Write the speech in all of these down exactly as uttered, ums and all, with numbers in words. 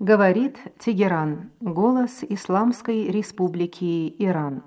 Говорит Тегеран, голос Исламской Республики Иран.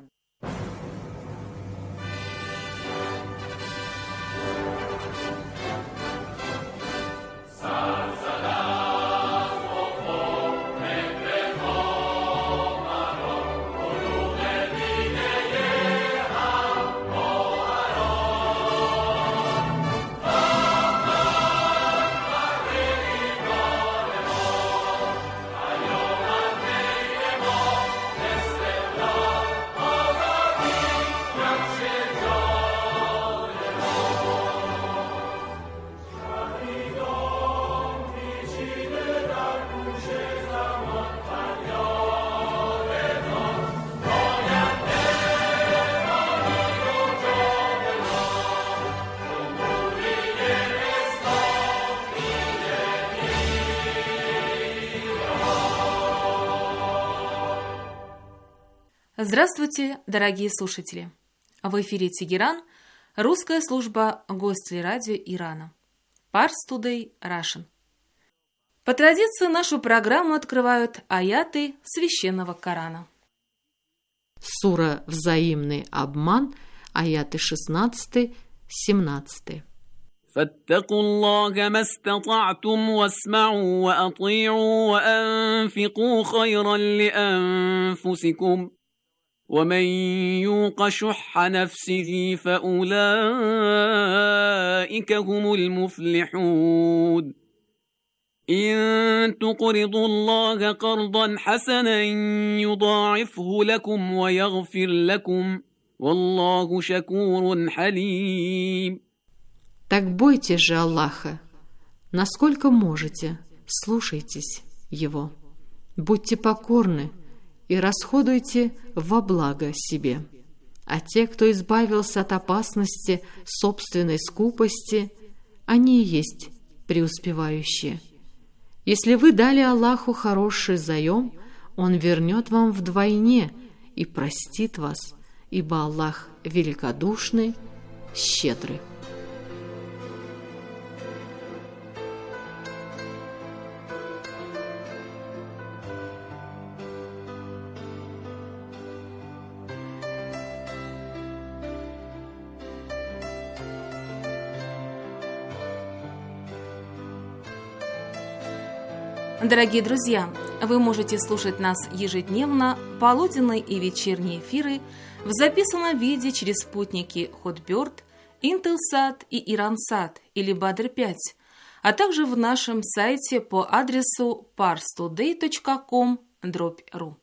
Здравствуйте, дорогие слушатели! В эфире Тегеран, русская служба Гостелерадио Ирана. Pars Today Russian. По традиции нашу программу открывают аяты Священного Корана. Сура «Взаимный обман», аяты шестнадцать-семнадцать. فاتقوا الله ما استطعتم واسمعوا وأطيعوا وأنفقوا خيرا لأنفسكم ومن يوق شح نفسه فأولئك هم المفلحون إن تقرضوا الله قرضا حسنا يضاعفه لكم ويغفر لكم والله شكور حليم. Так бойтесь же Аллаха, насколько можете, слушайтесь Его, будьте покорны и расходуйте во благо себе. А те, кто избавился от опасности собственной скупости, они и есть преуспевающие. Если вы дали Аллаху хороший заем, Он вернет вам вдвойне и простит вас, ибо Аллах великодушный, щедрый. Дорогие друзья, вы можете слушать нас ежедневно, полуденные и вечерние эфиры в записанном виде через спутники Hotbird, Intelsat и Iransat или Badr пять, а также в нашем сайте по адресу pars today точка com дробь ру.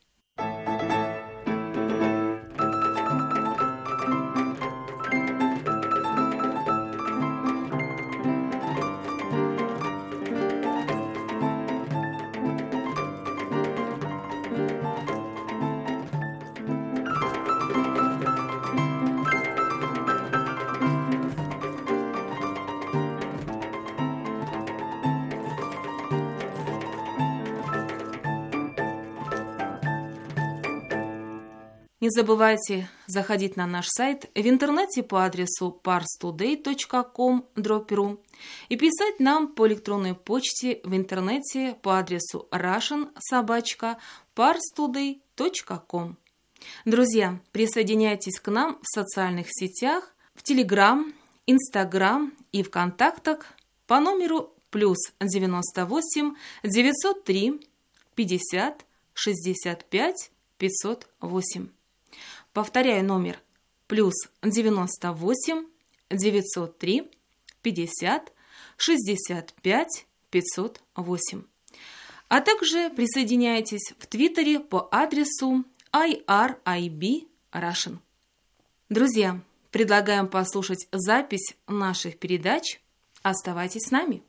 Не забывайте заходить на наш сайт в интернете по адресу pars today точка com дробь ру и писать нам по электронной почте в интернете по адресу russian собака pars today точка com. Друзья, присоединяйтесь к нам в социальных сетях, в Telegram, Instagram и ВКонтактах по номеру плюс девяносто восемь девятьсот три пятьдесят шестьдесят пять пятьсот восемь. Повторяю номер плюс девяносто восемь девятьсот три пятьдесят шестьдесят пять пятьсот восемь. А также присоединяйтесь в Твиттере по адресу ай ар ай би Russian. Друзья, предлагаем послушать запись наших передач. Оставайтесь с нами.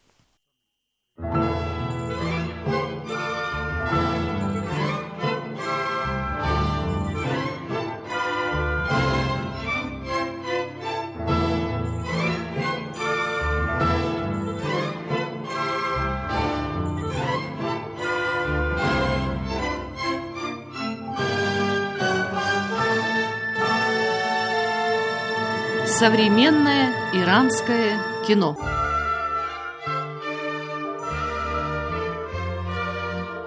Современное иранское кино.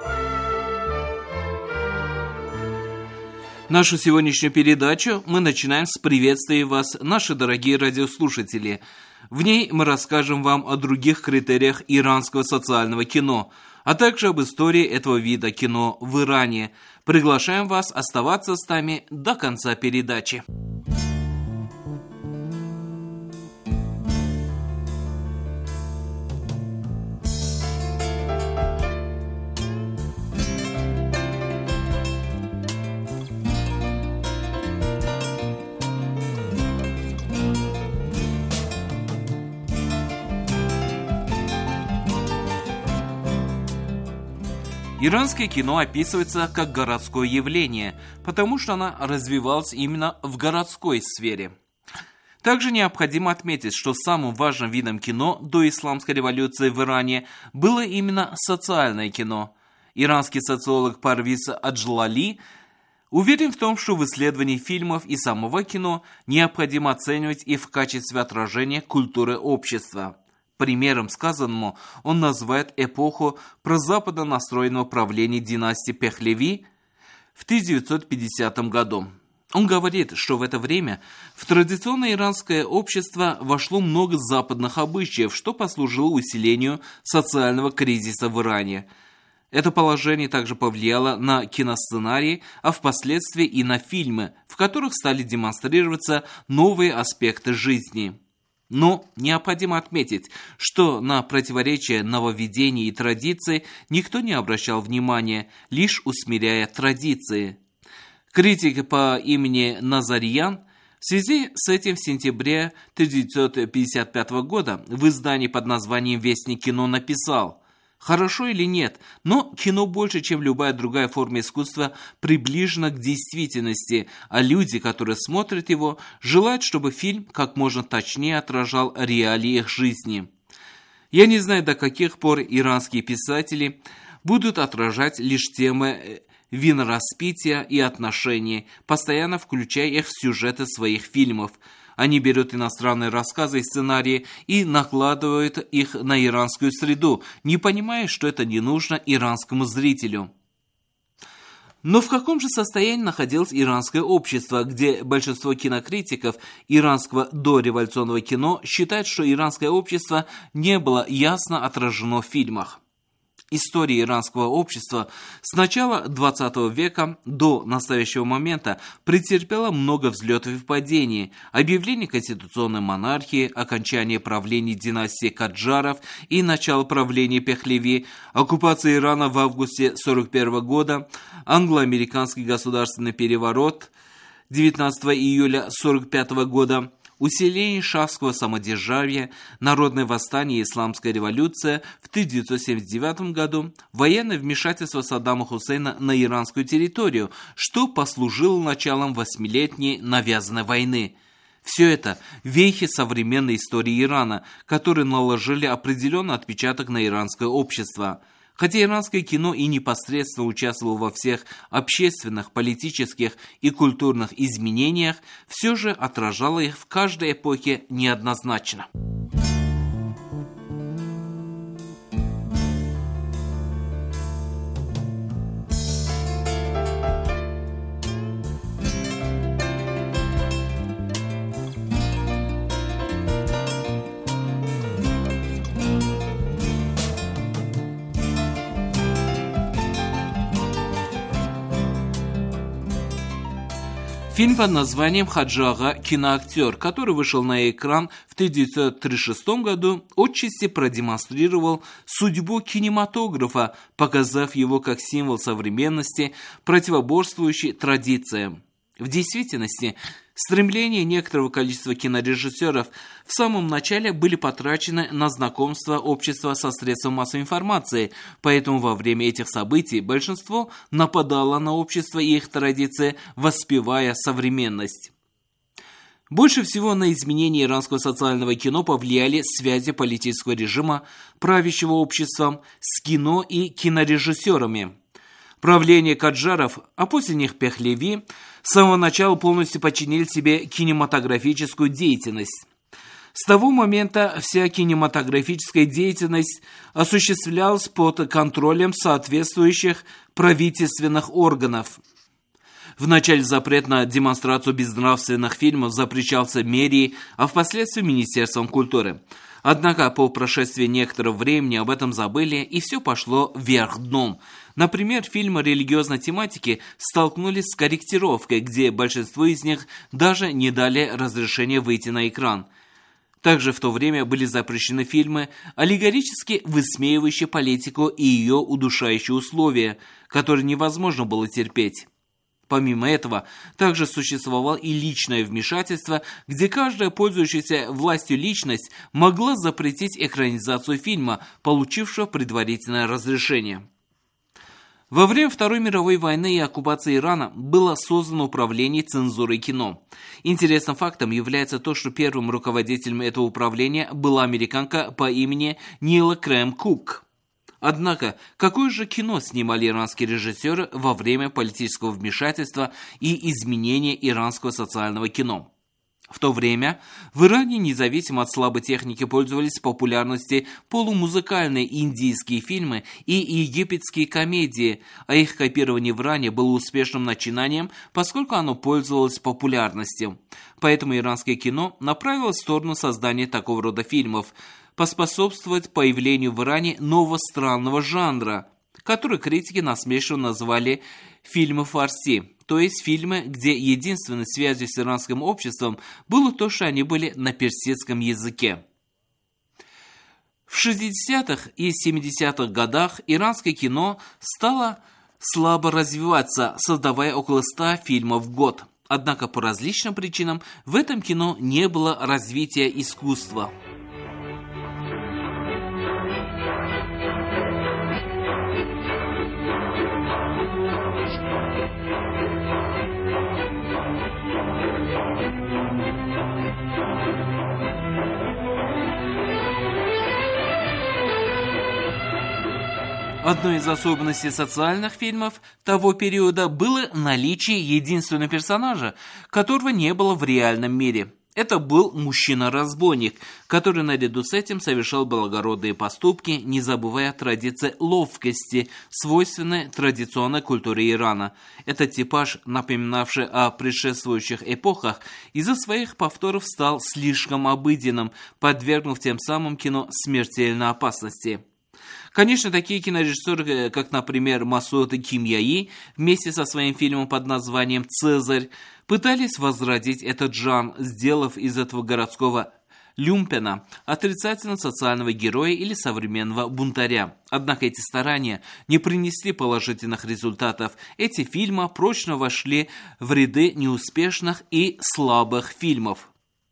Нашу сегодняшнюю передачу мы начинаем с приветствия вас, наши дорогие радиослушатели. В ней мы расскажем вам о других критериях иранского социального кино, а также об истории этого вида кино в Иране. Приглашаем вас оставаться с нами до конца передачи. Иранское кино описывается как городское явление, потому что оно развивалось именно в городской сфере. Также необходимо отметить, что самым важным видом кино до исламской революции в Иране было именно социальное кино. Иранский социолог Парвиз Аджлали уверен в том, что в исследовании фильмов и самого кино необходимо оценивать их в качестве отражения культуры общества. Примером сказанному он называет эпоху прозападно настроенного правления династии Пехлеви в тысяча девятьсот пятидесятом году. Он говорит, что в это время в традиционное иранское общество вошло много западных обычаев, что послужило усилению социального кризиса в Иране. Это положение также повлияло на киносценарии, а впоследствии и на фильмы, в которых стали демонстрироваться новые аспекты жизни. Но необходимо отметить, что на противоречие нововведений и традиций никто не обращал внимания, лишь усмиряя традиции. Критик по имени Назарьян в связи с этим в сентябре тысяча девятьсот пятьдесят пятого года в издании под названием «Вестник кино» написал: «Хорошо или нет, но кино больше, чем любая другая форма искусства, приближено к действительности, а люди, которые смотрят его, желают, чтобы фильм как можно точнее отражал реалии их жизни». Я не знаю, до каких пор иранские писатели будут отражать лишь темы винораспития и отношений, постоянно включая их в сюжеты своих фильмов. Они берут иностранные рассказы и сценарии и накладывают их на иранскую среду, не понимая, что это не нужно иранскому зрителю. Но в каком же состоянии находилось иранское общество, где большинство кинокритиков иранского дореволюционного кино считают, что иранское общество не было ясно отражено в фильмах? История иранского общества с начала двадцатого века до настоящего момента претерпела много взлетов и падений: объявление конституционной монархии, окончание правления династии Каджаров и начало правления Пехлеви, оккупация Ирана в августе сорок первого года, англо-американский государственный переворот девятнадцатого июля сорок пятого года, усиление шахского самодержавия, народное восстание и исламская революция в тысяча девятьсот семьдесят девятом году, военное вмешательство Саддама Хусейна на иранскую территорию, что послужило началом восьмилетней навязанной войны. Все это вехи современной истории Ирана, которые наложили определенный отпечаток на иранское общество. Хотя иранское кино и непосредственно участвовало во всех общественных, политических и культурных изменениях, все же отражало их в каждой эпохе неоднозначно. Фильм под названием «Хаджи Ага. Киноактер», который вышел на экран в тысяча девятьсот тридцать шестом году, отчасти продемонстрировал судьбу кинематографа, показав его как символ современности, противоборствующий традициям. В действительности, стремления некоторого количества кинорежиссеров в самом начале были потрачены на знакомство общества со средством массовой информации, поэтому во время этих событий большинство нападало на общество и их традиции, воспевая современность. Больше всего на изменение иранского социального кино повлияли связи политического режима, правящего обществом, с кино и кинорежиссерами. Правление Каджаров, а после них Пехлеви, с самого начала полностью подчинили себе кинематографическую деятельность. С того момента вся кинематографическая деятельность осуществлялась под контролем соответствующих правительственных органов. Вначале запрет на демонстрацию безнравственных фильмов запрещался мэрией, а впоследствии Министерством культуры. Однако по прошествии некоторого времени об этом забыли, и все пошло вверх дном. Например, фильмы религиозной тематики столкнулись с корректировкой, где большинство из них даже не дали разрешения выйти на экран. Также в то время были запрещены фильмы, аллегорически высмеивающие политику и ее удушающие условия, которые невозможно было терпеть. Помимо этого, также существовало и личное вмешательство, где каждая пользующаяся властью личность могла запретить экранизацию фильма, получившего предварительное разрешение. Во время Второй мировой войны и оккупации Ирана было создано управление цензурой кино. Интересным фактом является то, что первым руководителем этого управления была американка по имени Нила Крэм Кук. Однако, какое же кино снимали иранские режиссеры во время политического вмешательства и изменения иранского социального кино? В то время в Иране, независимо от слабой техники, пользовались популярностью полумузыкальные индийские фильмы и египетские комедии, а их копирование в Иране было успешным начинанием, поскольку оно пользовалось популярностью. Поэтому иранское кино направилось в сторону создания такого рода фильмов, поспособствовать появлению в Иране нового странного жанра, который критики насмешливо назвали фильмы фарси, то есть фильмы, где единственной связью с иранским обществом было то, что они были на персидском языке. В шестидесятых и семидесятых годах иранское кино стало слабо развиваться, создавая около ста фильмов в год. Однако по различным причинам в этом кино не было развития искусства. Одной из особенностей социальных фильмов того периода было наличие единственного персонажа, которого не было в реальном мире. Это был мужчина-разбойник, который наряду с этим совершал благородные поступки, не забывая о традиции ловкости, свойственной традиционной культуре Ирана. Этот типаж, напоминавший о предшествующих эпохах, из-за своих повторов стал слишком обыденным, подвергнув тем самым кино смертельной опасности. Конечно, такие кинорежиссеры, как, например, Масуд Кимьяи, вместе со своим фильмом под названием «Цезарь», пытались возродить этот жанр, сделав из этого городского люмпена отрицательно социального героя или современного бунтаря. Однако эти старания не принесли положительных результатов. Эти фильмы прочно вошли в ряды неуспешных и слабых фильмов.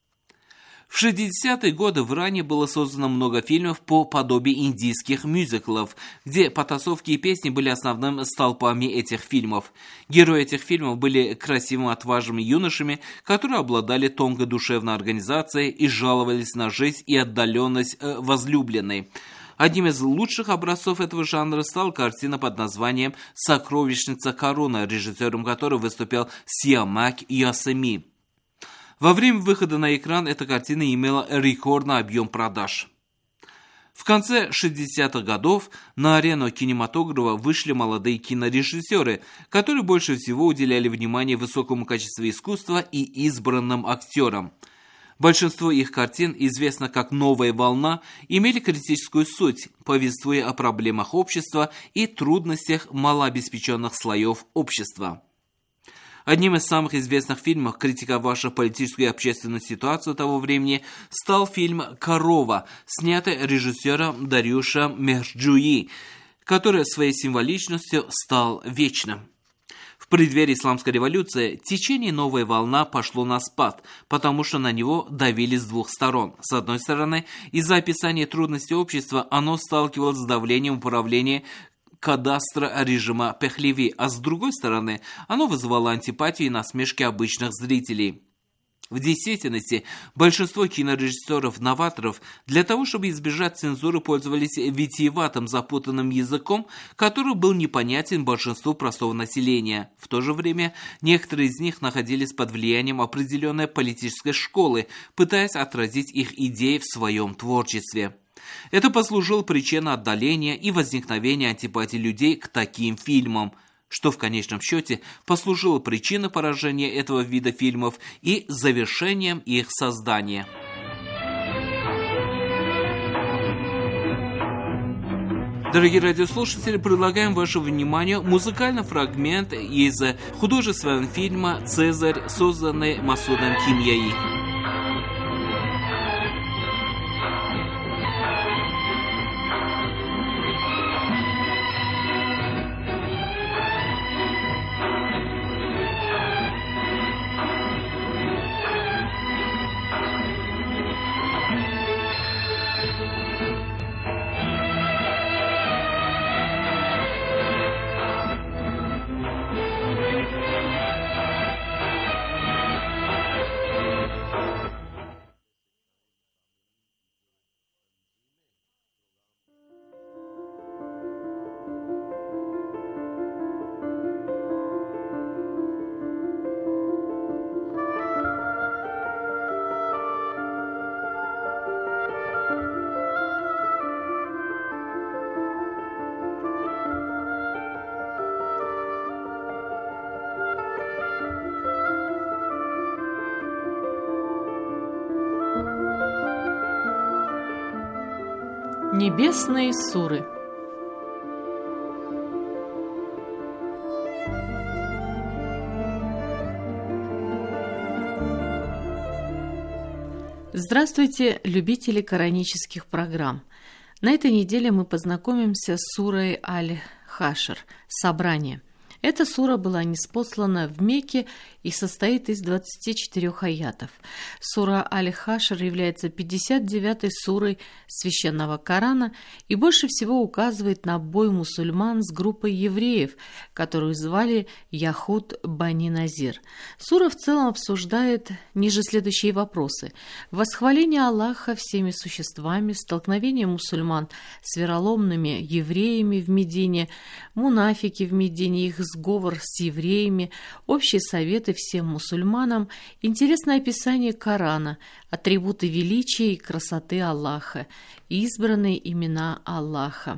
В шестидесятые годы в Иране было создано много фильмов по подобию индийских мюзиклов, где потасовки и песни были основными столпами этих фильмов. Герои этих фильмов были красивыми, отважными юношами, которые обладали тонкой душевной организацией и жаловались на жизнь и отдаленность э, возлюбленной. Одним из лучших образцов этого жанра стала картина под названием «Сокровищница короны», режиссером которой выступал Сиамак Ясеми. Во время выхода на экран эта картина имела рекордный объем продаж. В конце шестидесятых годов на арену кинематографа вышли молодые кинорежиссеры, которые больше всего уделяли внимание высокому качеству искусства и избранным актерам. Большинство их картин, известно как «Новая волна», имели критическую суть, повествуя о проблемах общества и трудностях малообеспеченных слоев общества. Одним из самых известных фильмов, критиковавших политическую и общественную ситуацию того времени, стал фильм «Корова», снятый режиссером Дариушем Мехджуи, который своей символичностью стал вечным. В преддверии исламской революции течение «Новая волна» пошло на спад, потому что на него давили с двух сторон. С одной стороны, из-за описания трудностей общества оно сталкивалось с давлением управления кадастра режима Пехлеви, а с другой стороны, оно вызывало антипатию и насмешки обычных зрителей. В действительности, большинство кинорежиссеров-новаторов для того, чтобы избежать цензуры, пользовались витиеватым запутанным языком, который был непонятен большинству простого населения. В то же время, некоторые из них находились под влиянием определенной политической школы, пытаясь отразить их идеи в своем творчестве. Это послужило причиной отдаления и возникновения антипатии людей к таким фильмам. что в конечном счете послужило причиной поражения этого вида фильмов и завершением их создания. Дорогие радиослушатели, предлагаем вашему вниманию музыкальный фрагмент из художественного фильма «Цезарь», созданный Масудом Кимьяи. Небесные суры. Здравствуйте, любители коранических программ. На этой неделе мы познакомимся с сурой Аль-Хашр «Собрание». Эта сура была ниспослана в Мекке и состоит из двадцати четырёх аятов. Сура Аль-Хашр является пятьдесят девятой сурой Священного Корана и больше всего указывает на бой мусульман с группой евреев, которую звали Яхуд Бани Назир. Сура в целом обсуждает ниже следующие вопросы: восхваление Аллаха всеми существами, столкновение мусульман с вероломными евреями в Медине, мунафики в Медине, их сговор с евреями, общие советы всем мусульманам, интересное описание Корана, атрибуты величия и красоты Аллаха, избранные имена Аллаха,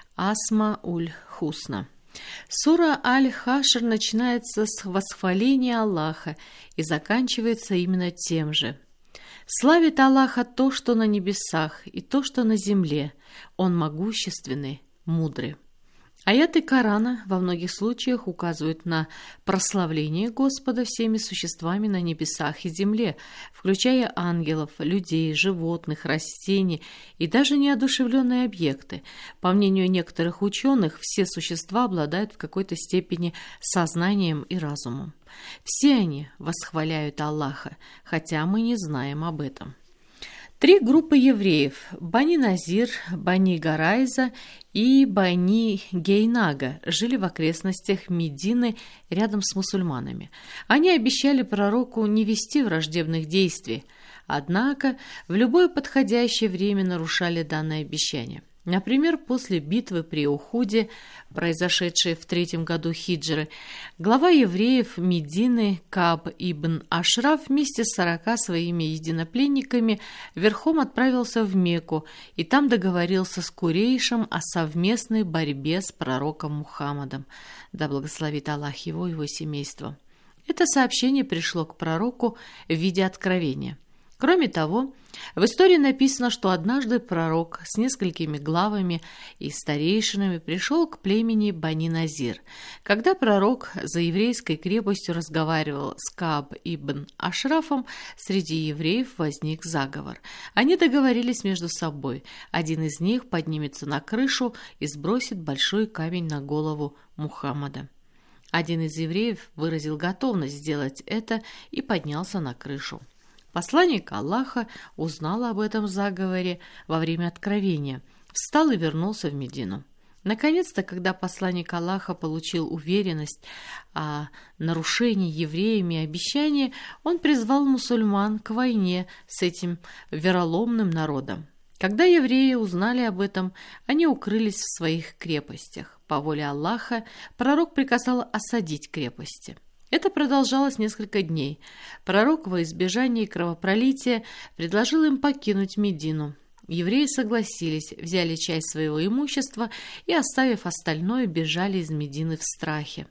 Асма-уль-Хусна. Сура Аль-Хашр начинается с восхваления Аллаха и заканчивается именно тем же. «Славит Аллаха то, что на небесах, и то, что на земле. Он могущественный, мудрый». Аяты Корана во многих случаях указывают на прославление Господа всеми существами на небесах и земле, включая ангелов, людей, животных, растений и даже неодушевленные объекты. По мнению некоторых ученых, все существа обладают в какой-то степени сознанием и разумом. Все они восхваляют Аллаха, хотя мы не знаем об этом. Три группы евреев – Бани Назир, Бани Гарайза и Бани Гейнага – жили в окрестностях Медины рядом с мусульманами. Они обещали пророку не вести враждебных действий, однако в любое подходящее время нарушали данное обещание. Например, после битвы при Ухуде, произошедшей в третьем году хиджры, глава евреев Медины Кааб ибн Ашраф вместе с сорока своими единопленниками верхом отправился в Мекку и там договорился с Курейшем о совместной борьбе с пророком Мухаммадом, да благословит Аллах его и его семейство. Это сообщение пришло к пророку в виде откровения. Кроме того, в истории написано, что однажды пророк с несколькими главами и старейшинами пришел к племени Бани Назир. Когда пророк за еврейской крепостью разговаривал с Кааб ибн Ашрафом, среди евреев возник заговор. Они договорились между собой. Один из них поднимется на крышу и сбросит большой камень на голову Мухаммада. Один из евреев выразил готовность сделать это и поднялся на крышу. Посланник Аллаха узнал об этом заговоре во время откровения, встал и вернулся в Медину. Наконец-то, когда посланник Аллаха получил уверенность о нарушении евреями обещания, он призвал мусульман к войне с этим вероломным народом. Когда евреи узнали об этом, они укрылись в своих крепостях. По воле Аллаха пророк приказал осадить крепости. Это продолжалось несколько дней. Пророк во избежание кровопролития предложил им покинуть Медину. Евреи согласились, взяли часть своего имущества и, оставив остальное, бежали из Медины в страхе.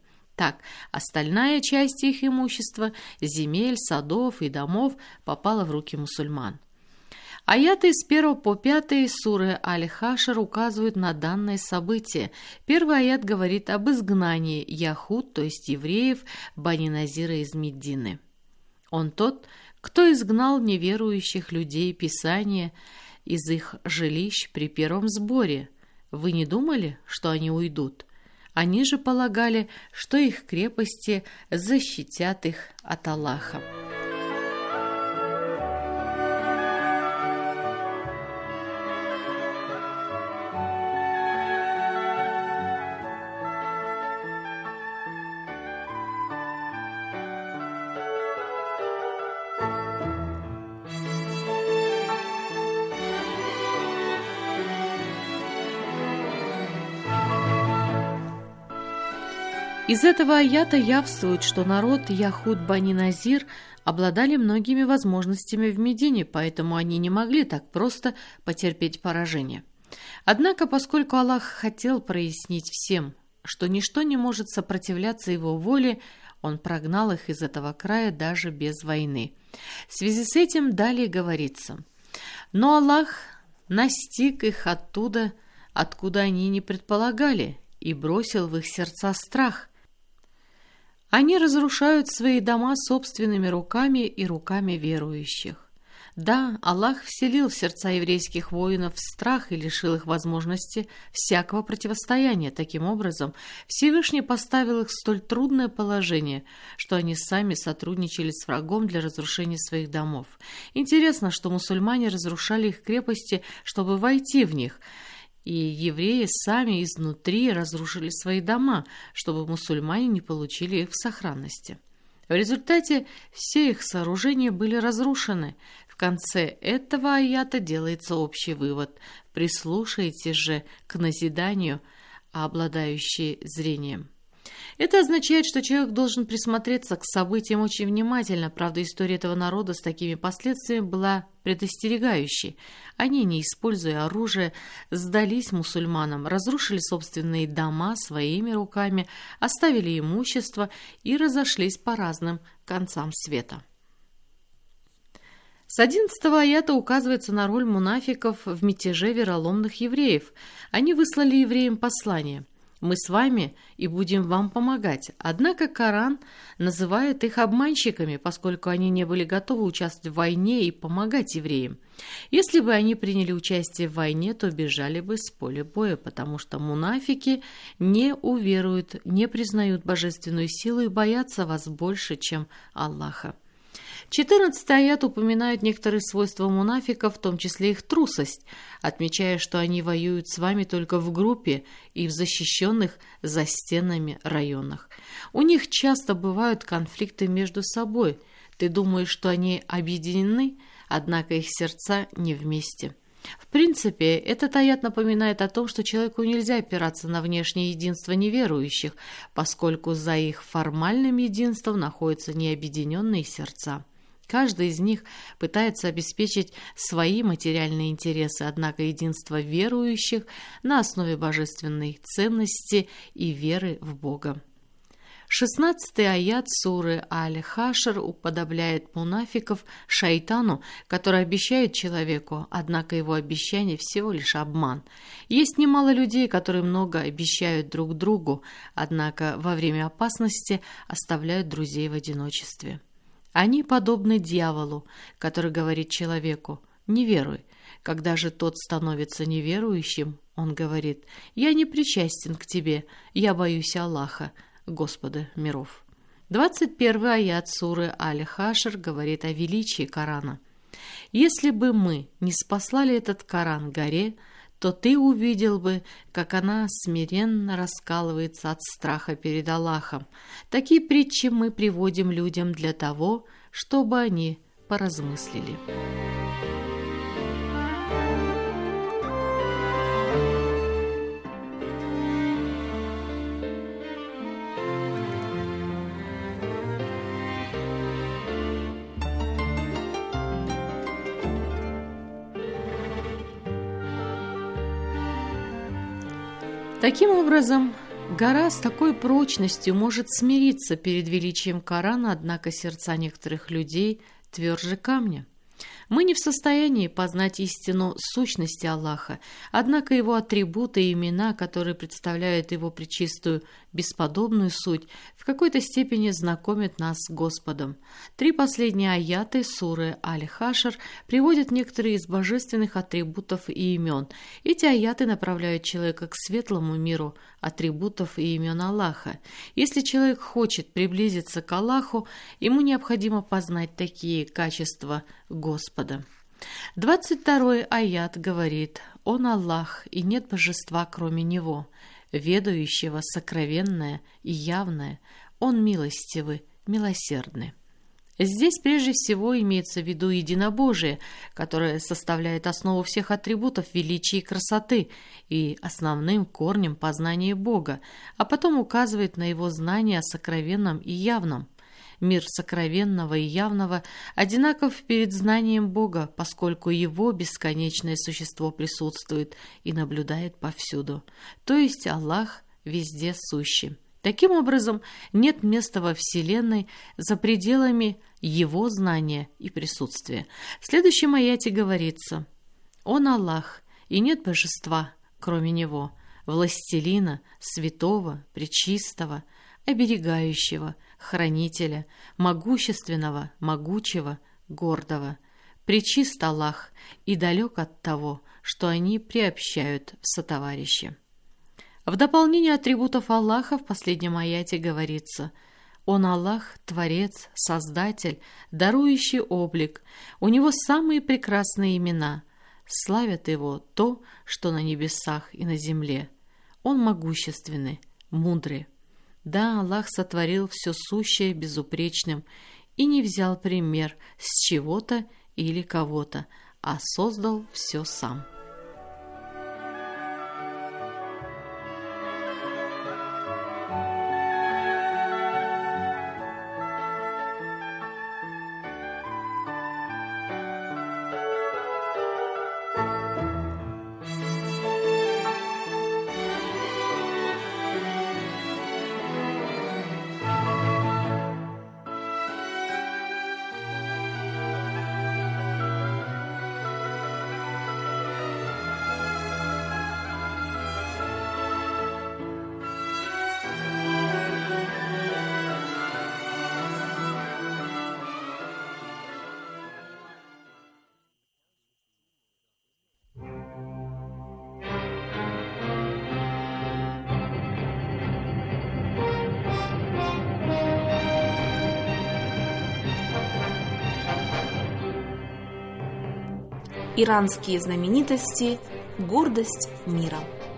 Так, остальная часть их имущества, земель, садов и домов, попала в руки мусульман. Аяты с первого по пятый суры Аль-Хашр указывают на данное событие. Первый аят говорит об изгнании яхуд, то есть евреев, Бани Назира из Медины. Он тот, кто изгнал неверующих людей Писания из их жилищ при первом сборе. Вы не думали, что они уйдут? Они же полагали, что их крепости защитят их от Аллаха. Из этого аята явствует, что народ Яхуд Бани Назир обладали многими возможностями в Медине, поэтому они не могли так просто потерпеть поражение. Однако, поскольку Аллах хотел прояснить всем, что ничто не может сопротивляться его воле, он прогнал их из этого края даже без войны. В связи с этим далее говорится: «Но Аллах настиг их оттуда, откуда они не предполагали, и бросил в их сердца страх. Они разрушают свои дома собственными руками и руками верующих. Да, Аллах вселил в сердца еврейских воинов страх и лишил их возможности всякого противостояния. Таким образом, Всевышний поставил их в столь трудное положение, что они сами сотрудничали с врагом для разрушения своих домов. Интересно, что мусульмане разрушали их крепости, чтобы войти в них, и евреи сами изнутри разрушили свои дома, чтобы мусульмане не получили их в сохранности. В результате все их сооружения были разрушены. В конце этого аята делается общий вывод. Прислушайтесь же к назиданию, обладающие зрением. Это означает, что человек должен присмотреться к событиям очень внимательно. Правда, история этого народа с такими последствиями была предостерегающей. Они, не используя оружие, сдались мусульманам, разрушили собственные дома своими руками, оставили имущество и разошлись по разным концам света. С одиннадцатого аята указывается на роль мунафиков в мятеже вероломных евреев. Они выслали евреям послание: «Мы с вами и будем вам помогать». Однако Коран называет их обманщиками, поскольку они не были готовы участвовать в войне и помогать евреям. Если бы они приняли участие в войне, то бежали бы с поля боя, потому что мунафики не уверуют, не признают божественную силу и боятся вас больше, чем Аллаха. четырнадцатый аят упоминает некоторые свойства мунафиков, в том числе их трусость, отмечая, что они воюют с вами только в группе и в защищенных за стенами районах. У них часто бывают конфликты между собой. Ты думаешь, что они объединены, однако их сердца не вместе. В принципе, этот аят напоминает о том, что человеку нельзя опираться на внешнее единство неверующих, поскольку за их формальным единством находятся необъединенные сердца. Каждый из них пытается обеспечить свои материальные интересы, однако единство верующих на основе божественной ценности и веры в Бога. шестнадцатый аят суры Аль-Хашр уподобляет мунафиков шайтану, который обещает человеку, однако его обещание всего лишь обман. Есть немало людей, которые много обещают друг другу, однако во время опасности оставляют друзей в одиночестве. Они подобны дьяволу, который говорит человеку: «Не веруй». Когда же тот становится неверующим, он говорит: «Я не причастен к тебе, я боюсь Аллаха, Господа миров». двадцать первый аят суры Аль-Хашр говорит о величии Корана. «Если бы мы не спаслали этот Коран горе, то ты увидел бы, как она смиренно раскалывается от страха перед Аллахом. Такие притчи мы приводим людям для того, чтобы они поразмыслили». Таким образом, Гора с такой прочностью может смириться перед величием Корана, однако сердца некоторых людей тверже камня. Мы не в состоянии познать истину сущности Аллаха, однако его атрибуты и имена, которые представляют его пречистую бесподобную суть, в какой-то степени знакомят нас с Господом. Три последние аяты суры Аль-Хашр приводят некоторые из божественных атрибутов и имен. Эти аяты направляют человека к светлому миру атрибутов и имен Аллаха. Если человек хочет приблизиться к Аллаху, ему необходимо познать такие качества Господа. двадцать второй аят говорит: «Он Аллах, и нет божества, кроме Него, ведающего сокровенное и явное, Он милостивый, милосердный». Здесь прежде всего имеется в виду единобожие, которое составляет основу всех атрибутов величия и красоты и основным корнем познания Бога, а потом указывает на его знание о сокровенном и явном. Мир сокровенного и явного одинаков перед знанием Бога, поскольку его бесконечное существо присутствует и наблюдает повсюду, то есть Аллах везде сущий. Таким образом, нет места во Вселенной за пределами его знания и присутствия. В следующем аяте говорится: «Он Аллах, и нет божества, кроме Него, властелина, святого, пречистого, оберегающего, хранителя, могущественного, могучего, гордого. Пречист Аллах и далек от того, что они приобщают в сотоварищи». В дополнение атрибутов Аллаха в последнем аяте говорится: «Он Аллах, Творец, Создатель, дарующий облик, у Него самые прекрасные имена, славят Его то, что на небесах и на земле. Он могущественный, мудрый». Да, Аллах сотворил все сущее безупречным и не взял пример с чего-то или кого-то, а создал все сам. Иранские знаменитости – гордость мира.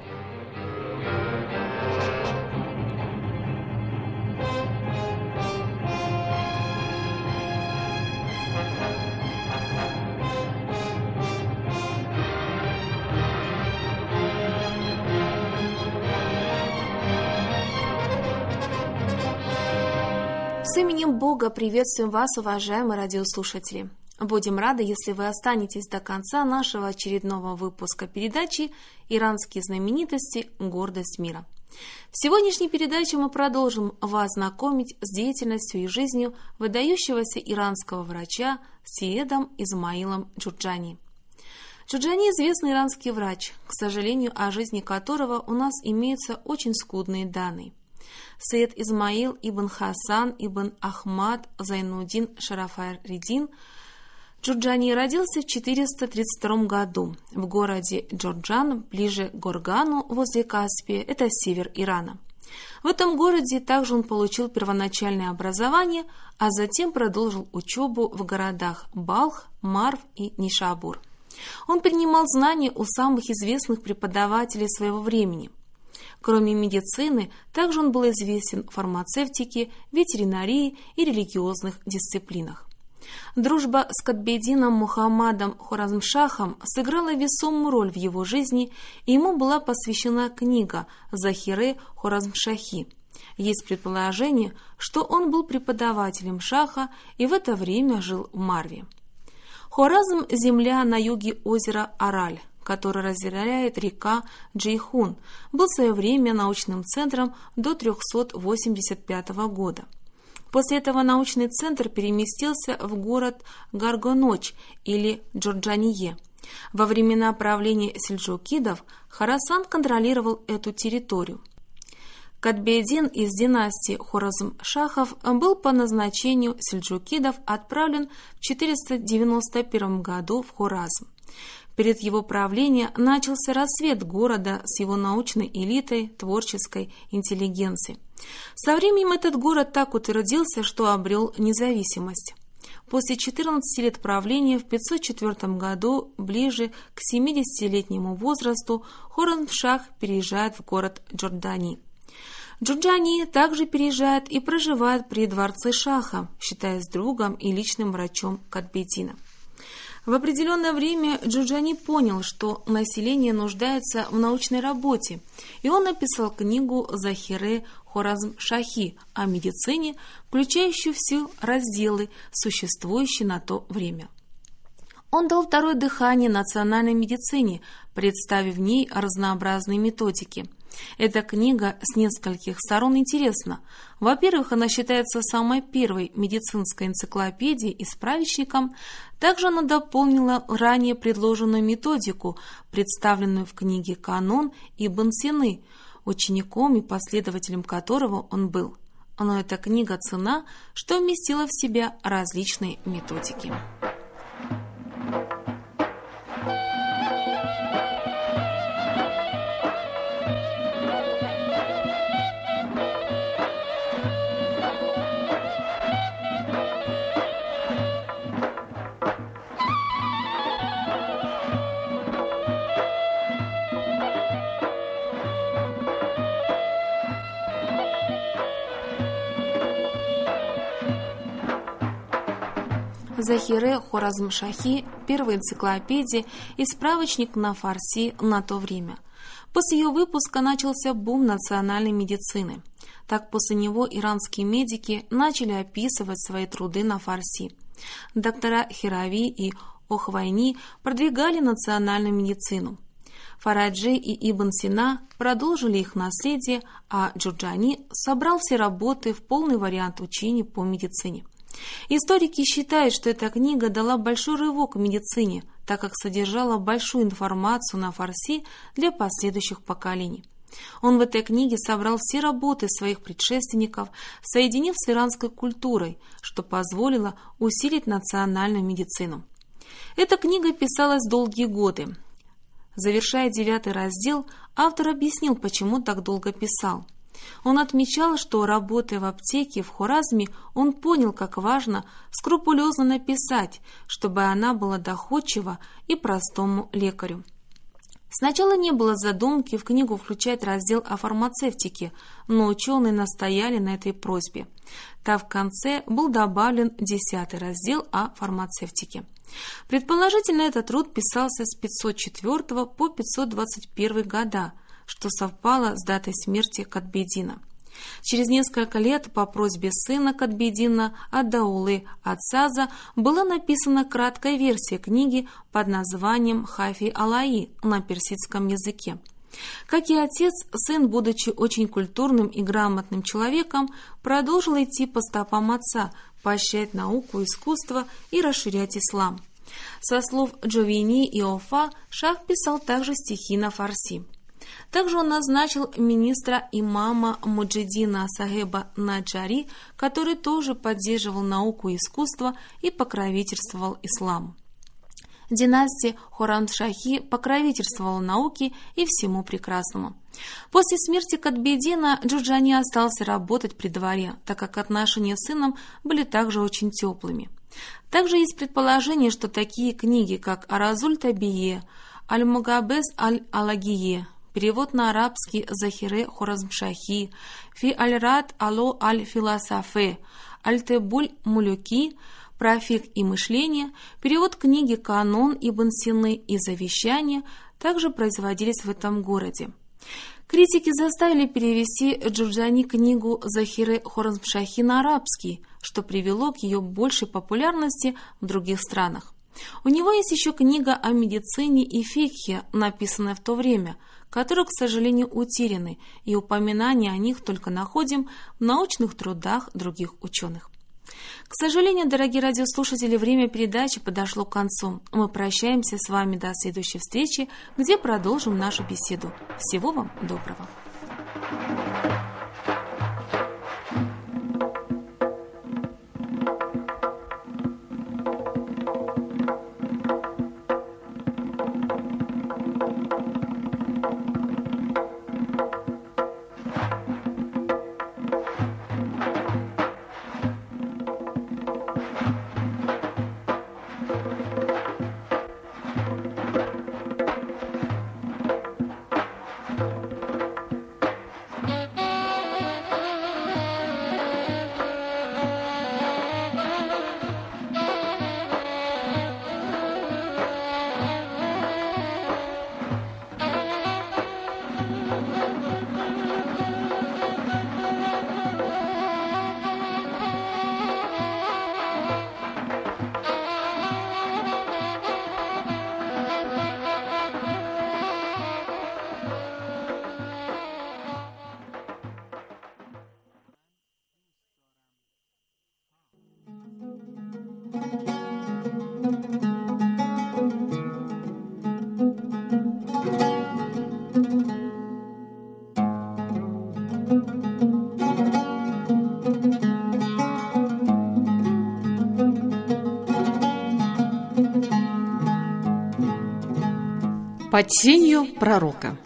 С именем Бога приветствуем вас, уважаемые радиослушатели. Будем рады, если вы останетесь до конца нашего очередного выпуска передачи «Иранские знаменитости. Гордость мира». В сегодняшней передаче мы продолжим вас знакомить с деятельностью и жизнью выдающегося иранского врача Сеедом Измаилом Джурджани. Джурджани – известный иранский врач, к сожалению, о жизни которого у нас имеются очень скудные данные. Сеед Измаил ибн Хасан ибн Ахмад Зайнуддин Шарафар-Ридин Джурджани родился в четыреста тридцать втором году в городе Джорджан, ближе к Горгану, возле Каспия, это север Ирана. В этом городе также он получил первоначальное образование, а затем продолжил учебу в городах Балх, Марв и Нишабур. Он принимал знания у самых известных преподавателей своего времени. Кроме медицины, также он был известен в фармацевтике, ветеринарии и религиозных дисциплинах. Дружба с Катбедином Мухаммадом Хоразмшахом сыграла весомую роль в его жизни, и ему была посвящена книга «Захире Хоразмшахи». Есть предположение, что он был преподавателем шаха и в это время жил в Марве. Хоразм – земля на юге озера Араль, который разделяет река Джейхун, был в свое время научным центром до тысяча триста восемьдесят пятого года. После этого научный центр переместился в город Гаргоноч или Джорджание. Во времена правления сельджукидов Хорасан контролировал эту территорию. Катбейдин из династии Хорезм-Шахов был по назначению сельджукидов отправлен в четыреста девяносто первом году в Хорезм. Перед его правлением начался рассвет города с его научной элитой, творческой интеллигенцией. Со временем этот город так утвердился, что обрел независимость. После четырнадцати лет правления в пятьсот четвёртом году, ближе к семидесятилетнему возрасту, Хорезм-Шах переезжает в город Джорджани. Джорджани также переезжает и проживает при дворце Шаха, считаясь другом и личным врачом Катбейдина. В определенное время Джорджани понял, что население нуждается в научной работе, и он написал книгу «Захире Хорезм-Шахи» о медицине, включающую все разделы, существующие на то время. Он дал второе дыхание национальной медицине, представив в ней разнообразные методики. Эта книга с нескольких сторон интересна. Во-первых, она считается самой первой медицинской энциклопедией и справочником. Также она дополнила ранее предложенную методику, представленную в книге «Канон» Ибн Сины, учеником и последователем которого он был. Но эта книга ценна, что вместила в себя различные методики. Захире Хорезм-Шахи – первая энциклопедия и справочник на фарси на то время. После ее выпуска начался бум национальной медицины. Так после него иранские медики начали описывать свои труды на фарси. Доктора Хирави и Охвайни продвигали национальную медицину. Фараджи и Ибн Сина продолжили их наследие, а Джорджани собрал все работы в полный вариант учения по медицине. Историки считают, что эта книга дала большой рывок в медицине, так как содержала большую информацию на фарси для последующих поколений. Он в этой книге собрал все работы своих предшественников, соединив с иранской культурой, что позволило усилить национальную медицину. Эта книга писалась долгие годы. Завершая девятый раздел, автор объяснил, почему так долго писал. Он отмечал, что, работая в аптеке в Хорезме, он понял, как важно скрупулезно написать, чтобы она была доходчива и простому лекарю. Сначала не было задумки в книгу включать раздел о фармацевтике, но ученые настояли на этой просьбе. Так в конце был добавлен десятый раздел о фармацевтике. Предположительно, этот труд писался с пятьсот четвёртого по пятьсот двадцать первый года, что совпало с датой смерти Катбейдина. Через несколько лет по просьбе сына Катбейдина Ад-Даулы Ад-Саза была написана краткая версия книги под названием «Хафи Алаи» на персидском языке. Как и отец, сын, будучи очень культурным и грамотным человеком, продолжил идти по стопам отца, поощрять науку, искусство и расширять ислам. Со слов Джовини и Офа, Шах писал также стихи на фарси. Также он назначил министра имама Муджиддина Сахеба Наджари, который тоже поддерживал науку и искусство и покровительствовал исламу. Династия Хорезм-Шахи покровительствовала науке и всему прекрасному. После смерти Катбейдина Джорджани остался работать при дворе, так как отношения с сыном были также очень теплыми. Также есть предположение, что такие книги, как Аразуль Табие, Аль-Мугабес Аль-Алагие, перевод на арабский Захире Хорезм-Шахи, Фи Аль-Рад Ало Аль-Филасафе, Аль-Тебуль Мулюки, про фикх и мышление, перевод книги «Канон» Ибн Сины и «Завещание» также производились в этом городе. Критики заставили перевести Джорджани книгу Захире Хорезм-Шахи на арабский, что привело к ее большей популярности в других странах. У него есть еще книга о медицине и фикхе, написанная в то время, которые, к сожалению, утеряны, и упоминания о них только находим в научных трудах других ученых. К сожалению, дорогие радиослушатели, время передачи подошло к концу. Мы прощаемся с вами до следующей встречи, где продолжим нашу беседу. Всего вам доброго! Под сенью пророка.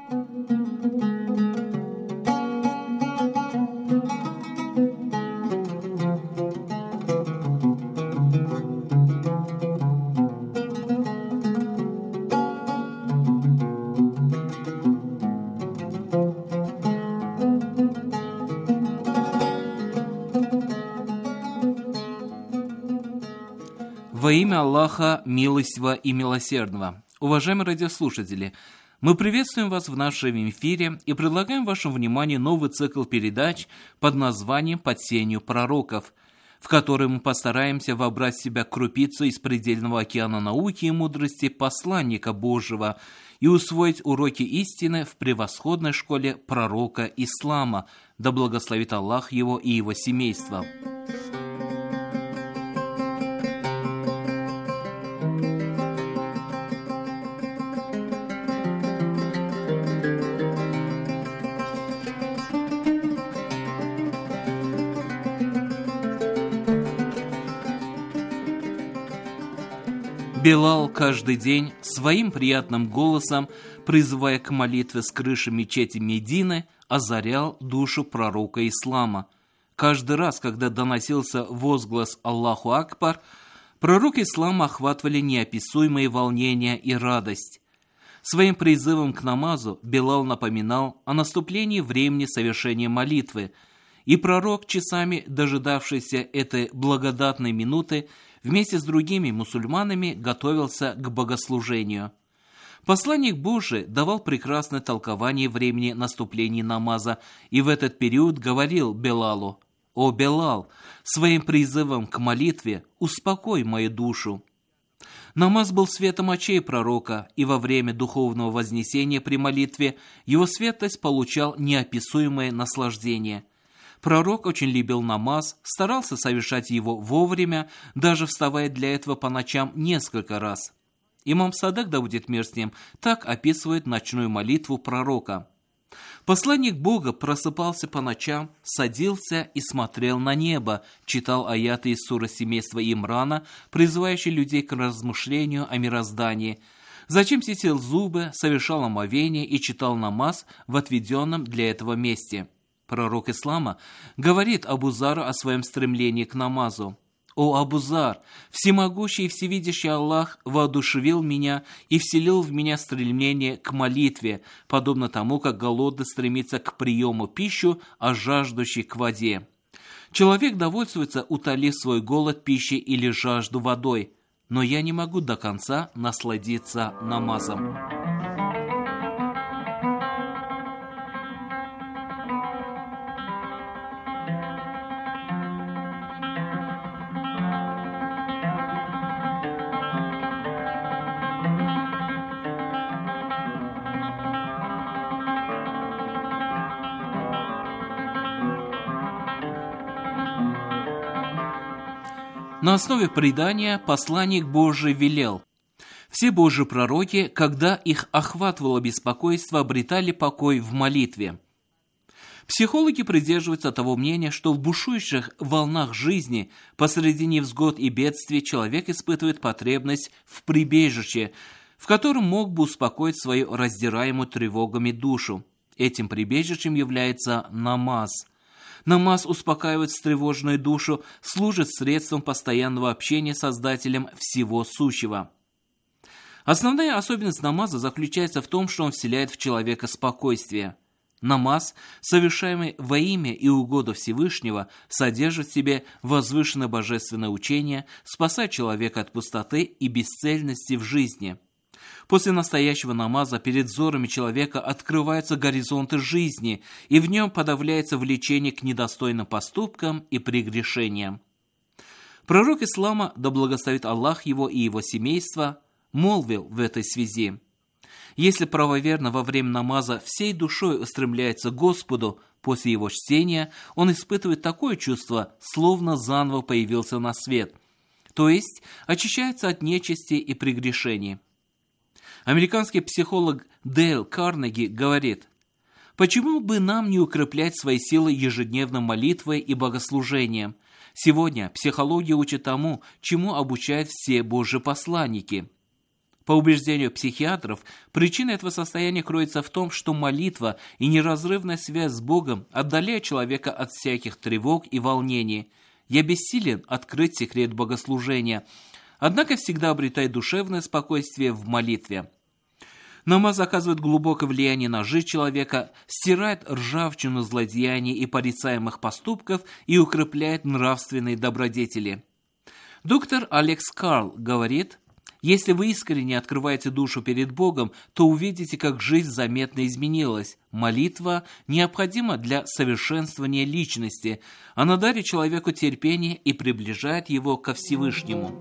Во имя Аллаха, милостивого и милосердного. Уважаемые радиослушатели, мы приветствуем вас в нашем эфире и предлагаем вашему вниманию новый цикл передач под названием «Под сенью пророков», в котором мы постараемся вобрать в себя крупицу из предельного океана науки и мудрости посланника Божьего и усвоить уроки истины в превосходной школе пророка ислама, да благословит Аллах его и его семейство. Белал каждый день своим приятным голосом, призывая к молитве с крыши мечети Медины, озарял душу пророка ислама. Каждый раз, когда доносился возглас «Аллаху Акбар», пророк ислама охватывали неописуемые волнения и радость. Своим призывом к намазу Белал напоминал о наступлении времени совершения молитвы, и пророк, часами дожидавшийся этой благодатной минуты, вместе с другими мусульманами готовился к богослужению. Посланник Божий давал прекрасное толкование времени наступления намаза и в этот период говорил Белалу: «О, Белал, своим призывом к молитве успокой мою душу». Намаз был светом очей пророка, и во время духовного вознесения при молитве его светость получал неописуемое наслаждение. Пророк очень любил намаз, старался совершать его вовремя, даже вставая для этого по ночам несколько раз. Имам Садык, да будет мир с ним, так описывает ночную молитву пророка. Посланник Бога просыпался по ночам, садился и смотрел на небо, читал аяты из суры семейства Имрана, призывающие людей к размышлению о мироздании. Затем чистил зубы, совершал омовение и читал намаз в отведенном для этого месте. Пророк ислама говорит Абу-Зару о своем стремлении к намазу. «О, Абу-Зар, всемогущий и всевидящий Аллах воодушевил меня и вселил в меня стремление к молитве, подобно тому, как голодный стремится к приему пищи, а жаждущий к воде. Человек довольствуется, утолив свой голод пищей или жажду водой, но я не могу до конца насладиться намазом». На основе предания посланник Божий велел: все Божьи пророки, когда их охватывало беспокойство, обретали покой в молитве. Психологи придерживаются того мнения, что в бушующих волнах жизни, посреди невзгод и бедствий, человек испытывает потребность в прибежище, в котором мог бы успокоить свою раздираемую тревогами душу. Этим прибежищем является намаз. Намаз успокаивает встревоженную душу, служит средством постоянного общения с Создателем всего сущего. Основная особенность намаза заключается в том, что он вселяет в человека спокойствие. Намаз, совершаемый во имя и угоду Всевышнего, содержит в себе возвышенное божественное учение, спасает человека от пустоты и бесцельности в жизни. После настоящего намаза перед взорами человека открываются горизонты жизни, и в нем подавляется влечение к недостойным поступкам и прегрешениям. Пророк ислама, да благословит Аллах его и его семейство, молвил в этой связи: если правоверно во время намаза всей душой устремляется к Господу, после его чтения он испытывает такое чувство, словно заново появился на свет, то есть очищается от нечисти и прегрешений. Американский психолог Дейл Карнеги говорит: почему бы нам не укреплять свои силы ежедневной молитвой и богослужением? Сегодня психология учит тому, чему обучают все Божьи посланники. По убеждению психиатров, причина этого состояния кроется в том, что молитва и неразрывная связь с Богом отдаляют человека от всяких тревог и волнений. Я бессилен открыть секрет богослужения, однако всегда обретаю душевное спокойствие в молитве. Намаз оказывает глубокое влияние на жизнь человека, стирает ржавчину злодеяний и порицаемых поступков и укрепляет нравственные добродетели. Доктор Алекс Карл говорит: если вы искренне открываете душу перед Богом, то увидите, как жизнь заметно изменилась. Молитва необходима для совершенствования личности. Она дарит человеку терпение и приближает его ко Всевышнему.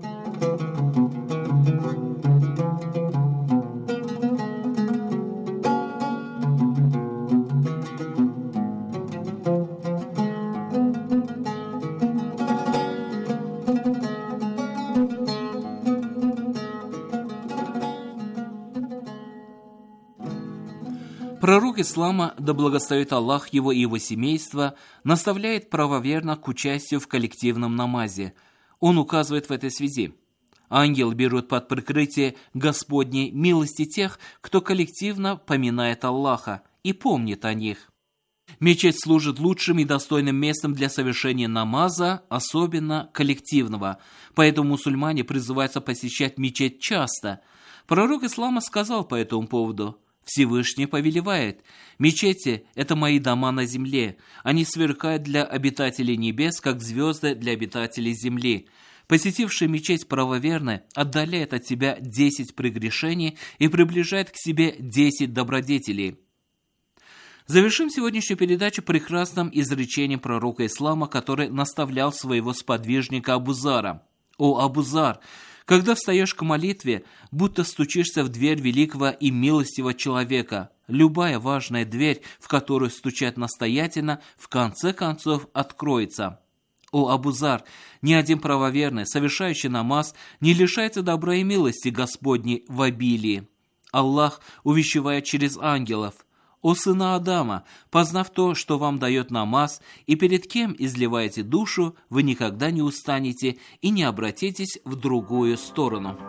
Пророк ислама, да благословит Аллах его и его семейство, наставляет правоверно к участию в коллективном намазе. Он указывает в этой связи: ангелы берут под прикрытие Господней милости тех, кто коллективно поминает Аллаха и помнит о них. Мечеть служит лучшим и достойным местом для совершения намаза, особенно коллективного, поэтому мусульмане призываются посещать мечеть часто. Пророк ислама сказал по этому поводу: Всевышний повелевает: мечети – это мои дома на земле, они сверкают для обитателей небес, как звезды для обитателей земли. Посетивший мечеть правоверный отдаляет от себя десять прегрешений и приближает к себе десять добродетелей. Завершим сегодняшнюю передачу прекрасным изречением пророка ислама, который наставлял своего сподвижника Абу-Зара: «О, Абу-Зар, когда встаешь к молитве, будто стучишься в дверь великого и милостивого человека. Любая важная дверь, в которую стучат настоятельно, в конце концов откроется. О, Абу-Зар, ни один правоверный, совершающий намаз, не лишается добра и милости Господней в обилии. Аллах увещевает через ангелов: «О сына Адама, познав то, что вам дает намаз, и перед кем изливаете душу, вы никогда не устанете и не обратитесь в другую сторону».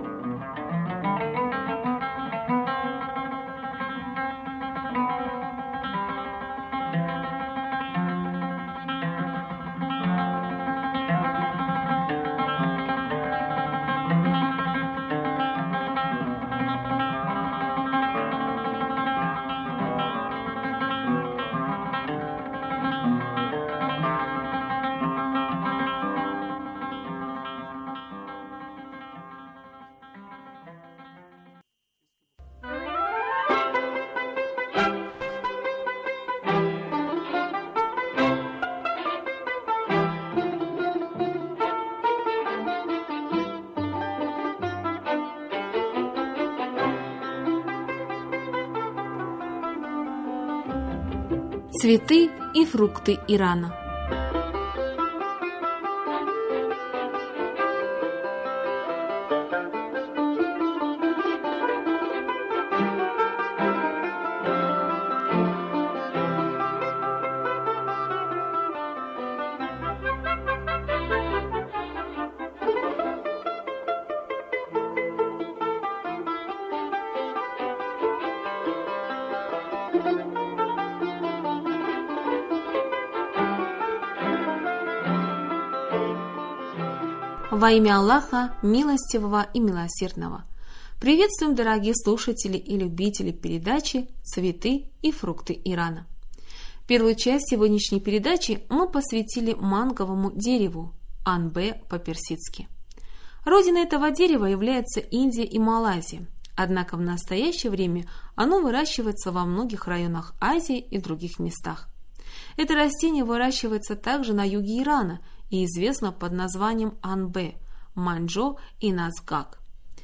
Цветы и фрукты Ирана. Во имя Аллаха, милостивого и милосердного. Приветствуем, дорогие слушатели и любители передачи «Цветы и фрукты Ирана». Первую часть сегодняшней передачи мы посвятили манговому дереву, анбе по-персидски. Родиной этого дерева является Индия и Малайзия, однако в настоящее время оно выращивается во многих районах Азии и других местах. Это растение выращивается также на юге Ирана и известно под названием анбе, манджо и назгак.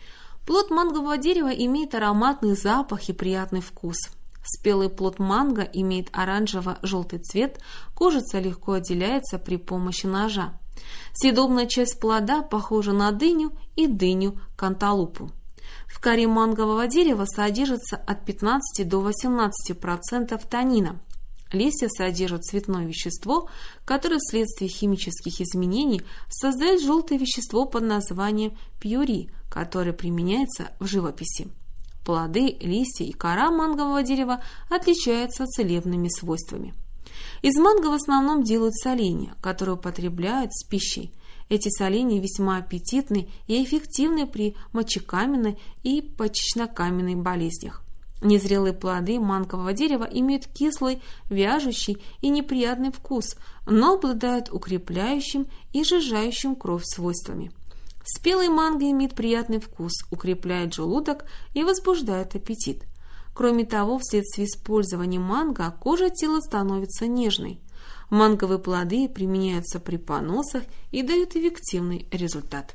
Плод мангового дерева имеет ароматный запах и приятный вкус. Спелый плод манго имеет оранжево-желтый цвет, кожица легко отделяется при помощи ножа. Съедобная часть плода похожа на дыню и дыню канталупу. В коре мангового дерева содержится от пятнадцати до восемнадцати процентов танина. Листья содержат цветное вещество, которое вследствие химических изменений создает желтое вещество под названием пьюри, которое применяется в живописи. Плоды, листья и кора мангового дерева отличаются целебными свойствами. Из манго в основном делают соленья, которые употребляют с пищей. Эти соленья весьма аппетитны и эффективны при мочекаменной и почечно-каменной болезнях. Незрелые плоды мангового дерева имеют кислый, вяжущий и неприятный вкус, но обладают укрепляющим и сжижающим кровь свойствами. Спелый манго имеет приятный вкус, укрепляет желудок и возбуждает аппетит. Кроме того, вследствие использования манго кожа тела становится нежной. Манговые плоды применяются при поносах и дают эффективный результат.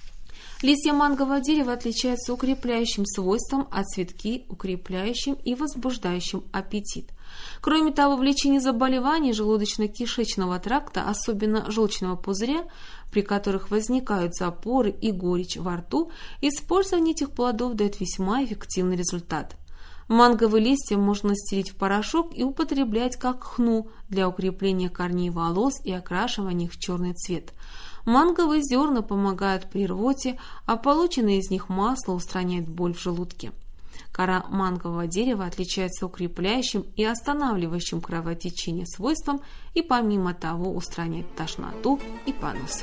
Листья мангового дерева отличаются укрепляющим свойством, а цветки – укрепляющим и возбуждающим аппетит. Кроме того, в лечении заболеваний желудочно-кишечного тракта, особенно желчного пузыря, при которых возникают запоры и горечь во рту, использование этих плодов дает весьма эффективный результат. Манговые листья можно стереть в порошок и употреблять как хну для укрепления корней волос и окрашивания их в черный цвет. Манговые зерна помогают при рвоте, а полученное из них масло устраняет боль в желудке. Кора мангового дерева отличается укрепляющим и останавливающим кровотечение свойством и помимо того устраняет тошноту и поносы.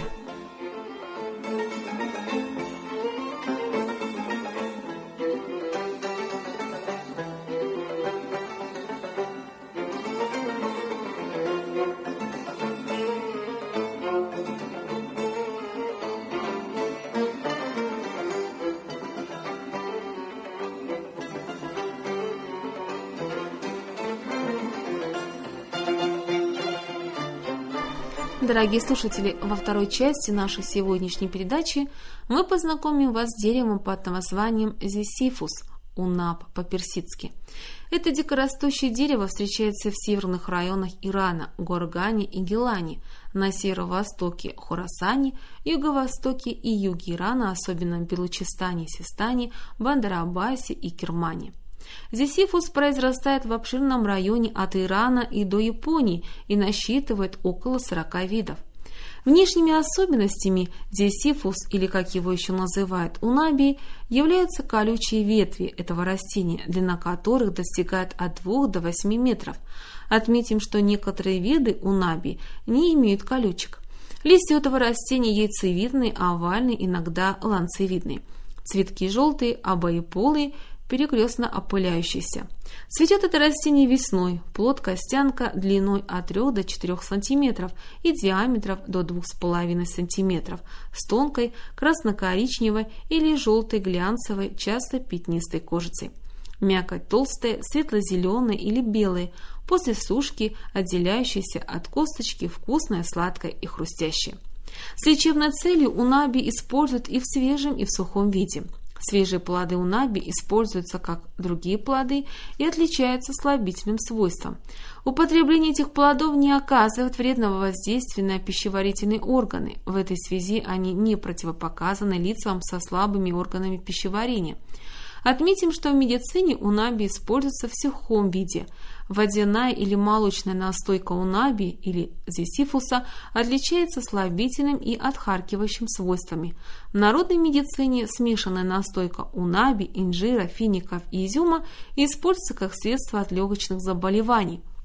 Дорогие слушатели, во второй части нашей сегодняшней передачи мы познакомим вас с деревом под названием зисифус, унаб по-персидски. Это дикорастущее дерево встречается в северных районах Ирана, Горгане и Гилане, на северо-востоке Хорасане, юго-востоке и юге Ирана, особенно в Белучистане, Систане, Бандар-Аббасе и Кермане. Зисифус произрастает в обширном районе от Ирана и до Японии и насчитывает около сорока видов. Внешними особенностями зисифус, или как его еще называют унаби, являются колючие ветви этого растения, длина которых достигает от двух до восьми метров. Отметим, что некоторые виды унаби не имеют колючек. Листья этого растения яйцевидные, овальные, иногда ланцевидные. Цветки желтые, обоеполые, перекрестно опыляющийся. Цветет это растение весной, плод костянка длиной от трёх до четырёх сантиметров и диаметром до двух с половиной сантиметров, с тонкой красно-коричневой или желтой глянцевой, часто пятнистой кожицей. Мякоть толстая, светло-зеленая или белая, после сушки отделяющаяся от косточки, вкусная, сладкая и хрустящая. С лечебной целью унаби используют и в свежем, и в сухом виде. Свежие плоды унаби используются как другие плоды и отличаются слабительным свойством. Употребление этих плодов не оказывает вредного воздействия на пищеварительные органы. В этой связи они не противопоказаны лицам со слабыми органами пищеварения. Отметим, что в медицине унаби используется в сухом виде. Водяная или молочная настойка унаби или зисифуса отличается слабительным и отхаркивающим свойствами. В народной медицине смешанная настойка унаби, инжира, фиников и изюма используется как средство от легочных заболеваний.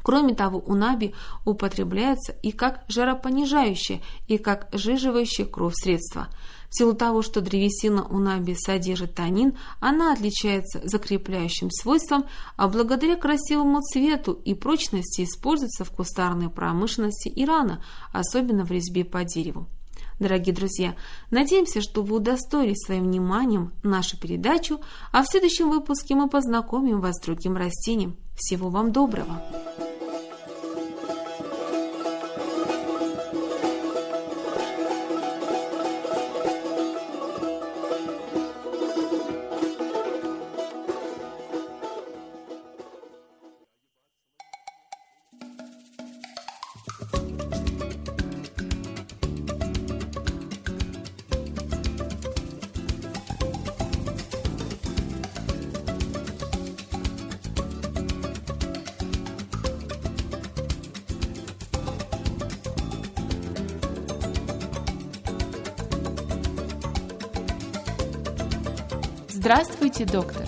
Кроме того, унаби употребляется и как жаропонижающее, и как сжиживающее кровь средство. В силу того, что древесина унаби содержит танин, она отличается закрепляющим свойством, а благодаря красивому цвету и прочности используется в кустарной промышленности Ирана, особенно в резьбе по дереву. Дорогие друзья, надеемся, что вы удостоили своим вниманием нашу передачу, а в следующем выпуске мы познакомим вас с другим растением. Всего вам доброго! Здравствуйте, доктор!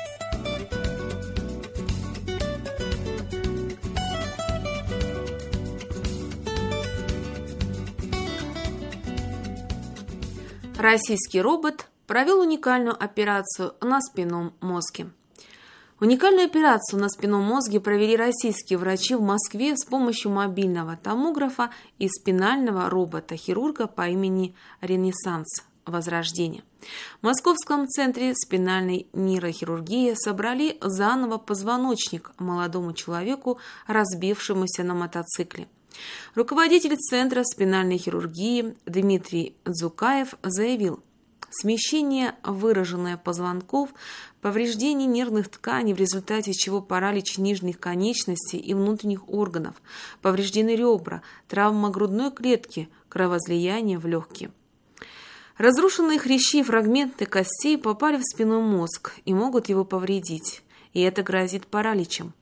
Российский робот провел уникальную операцию на спинном мозге. Уникальную операцию на спинном мозге провели российские врачи в Москве с помощью мобильного томографа и спинального робота-хирурга по имени Ренессанс Возрождение. В Московском центре спинальной нейрохирургии собрали заново позвоночник молодому человеку, разбившемуся на мотоцикле. Руководитель Центра спинальной хирургии Дмитрий Дзукаев заявил: смещение, выраженное позвонков, повреждение нервных тканей, в результате чего паралич нижних конечностей и внутренних органов, повреждены ребра, травма грудной клетки, кровоизлияние в легкие. Разрушенные хрящи и фрагменты костей попали в спинной мозг и могут его повредить, и это грозит параличем.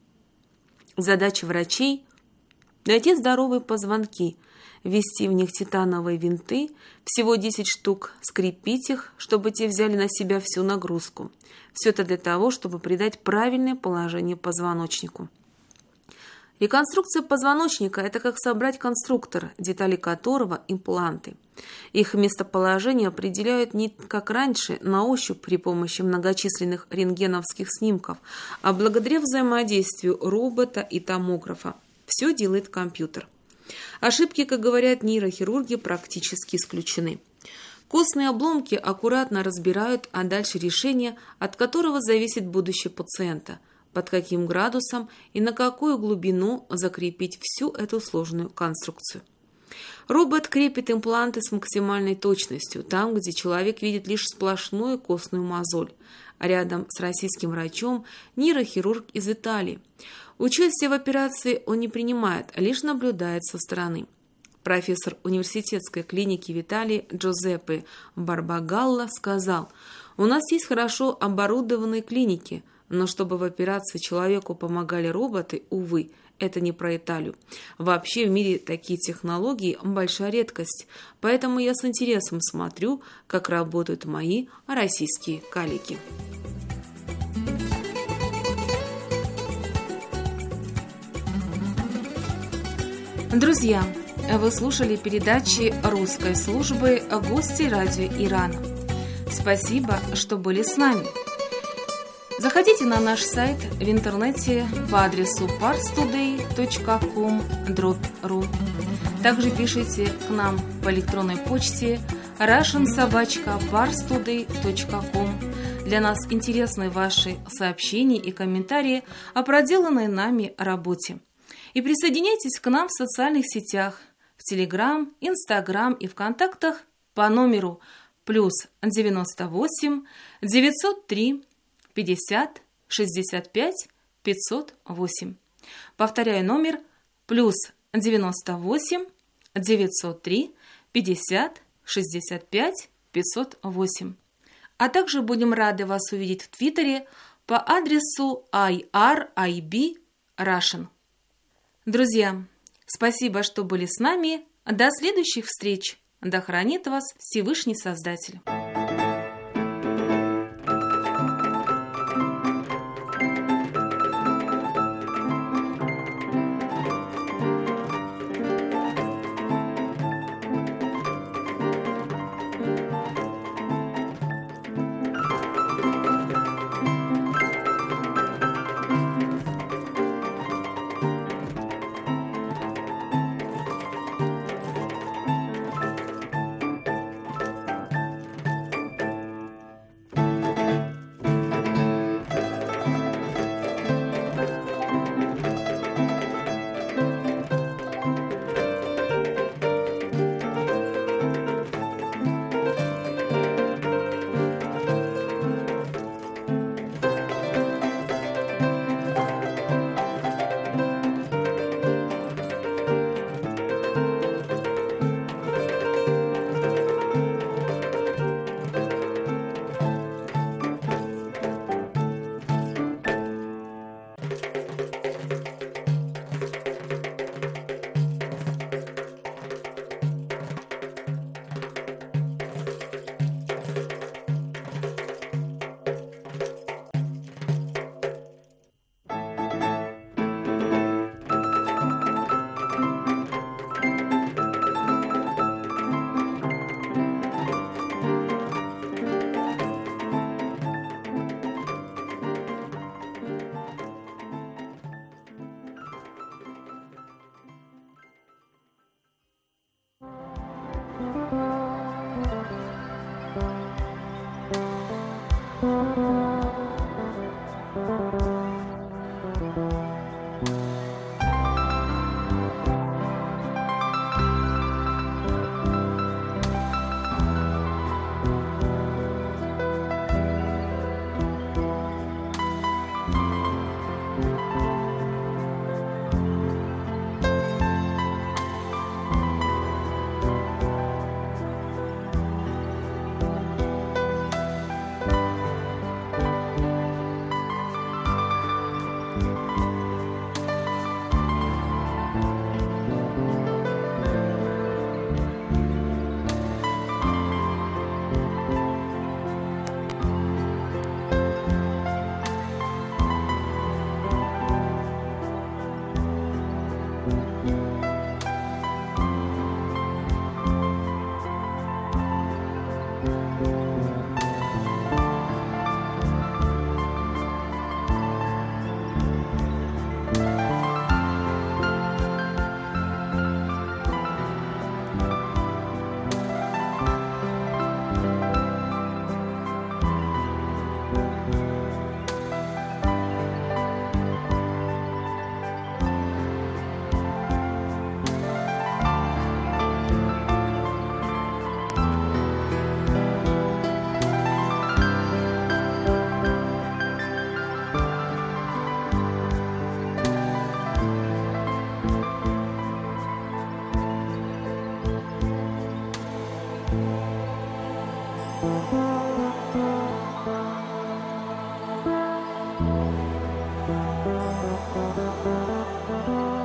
Задача врачей – найти здоровые позвонки, ввести в них титановые винты, всего десять штук, скрепить их, чтобы те взяли на себя всю нагрузку. Все это для того, чтобы придать правильное положение позвоночнику. Реконструкция позвоночника – это как собрать конструктор, детали которого – импланты. Их местоположение определяют не как раньше, на ощупь при помощи многочисленных рентгеновских снимков, а благодаря взаимодействию робота и томографа. Все делает компьютер. Ошибки, как говорят нейрохирурги, практически исключены. Костные обломки аккуратно разбирают, а дальше решение, от которого зависит будущее пациента, под каким градусом и на какую глубину закрепить всю эту сложную конструкцию. Робот крепит импланты с максимальной точностью, там, где человек видит лишь сплошную костную мозоль. Рядом с российским врачом нейрохирург из Италии. Участие в операции он не принимает, а лишь наблюдает со стороны. Профессор университетской клиники в Италии Джузеппе Барбагалла сказал: «У нас есть хорошо оборудованные клиники, но чтобы в операции человеку помогали роботы, увы, это не про Италию. Вообще в мире такие технологии – большая редкость, поэтому я с интересом смотрю, как работают мои российские коллеги». Друзья, вы слушали передачи русской службы «Гости радио Ирана». Спасибо, что были с нами. Заходите на наш сайт в интернете по адресу парстудей точка ком дробь ру. Также пишите к нам по электронной почте russian собака parstoday точка ком. Для нас интересны ваши сообщения и комментарии о проделанной нами работе. И присоединяйтесь к нам в социальных сетях, в Телеграм, Инстаграм и ВКонтактах по номеру плюс девяносто восемь девятьсот три пятьдесят шестьдесят пять пятьсот восемь. Повторяю номер плюс девяносто восемь девятьсот три пятьдесят шестьдесят пять пятьсот восемь. А также будем рады вас увидеть в Твиттере по адресу ай ар ай би Russian. Друзья, спасибо, что были с нами. До следующих встреч. Да хранит вас Всевышний Создатель. Thank you.